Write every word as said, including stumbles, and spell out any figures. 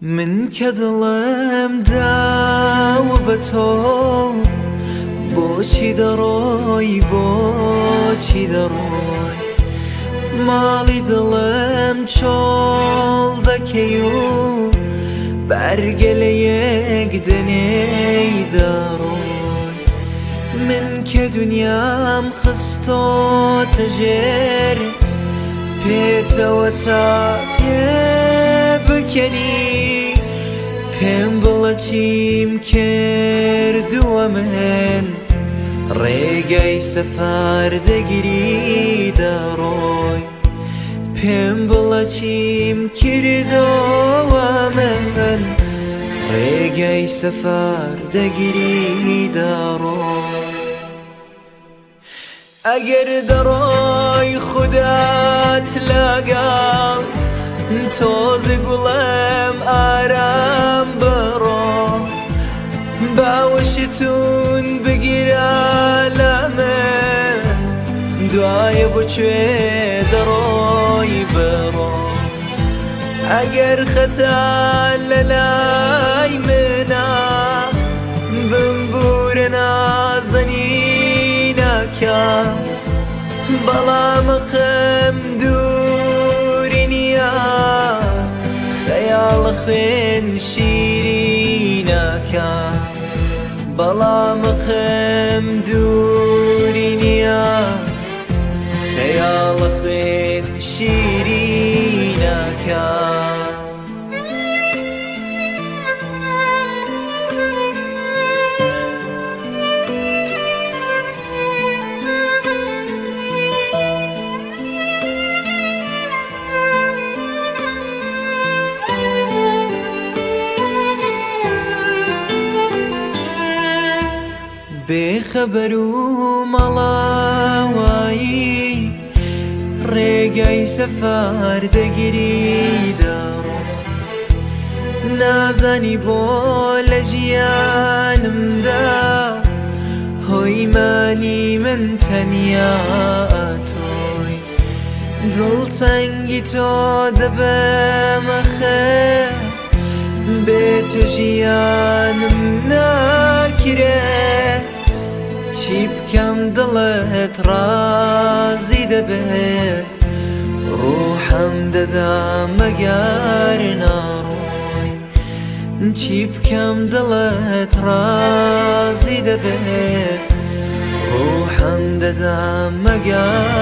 من کە دڵم داوە بە تۆ بۆچی دەڕۆی بۆچی دەڕۆی ماڵی دڵم چۆڵ دەکەی و بەرگە لە یەک دنێی دەڕۆی من کە دونیام خستۆتە ژێر پێتەوە تا پێ بکەنی پێم بڵە چیم کردووە من ڕێگای سەفار دەگیری دەڕۆی پێم بڵە چیم کردووە من ڕێگای سەفار دەگیری دەڕۆی ئەگەر دەڕۆی خودات لەگەڵ تۆزە گوڵم ئارام بڕۆ باوەشتون بگیرە لە من دوایە بۆکوێ دەڕۆی بڕۆ ئەگەر خەتا لە لای منە بمبورە نازەنینەکە بەڵام خەم دووری نییە خەیاڵە خوێن شیرینەکە بەڵام خەم دووری نییە خەیاڵە خوێن شیرینەکە بێخەبەر و مەڵاوایی ڕێگای سەفار دەگیری دەڕۆ نازانی بۆ لە ژیانمدا هۆیمانی من تەنیا تۆی دڵتەنگی تۆ دەبەمەخە بێ تو ژیانم ناکرێ چی بکەم دڵت ڕازی دەبێت ڕوحم دەدا مەگەر ناڕۆی چی بکەم دڵت ڕازی دەبێت ڕوحم دەدا مەگەر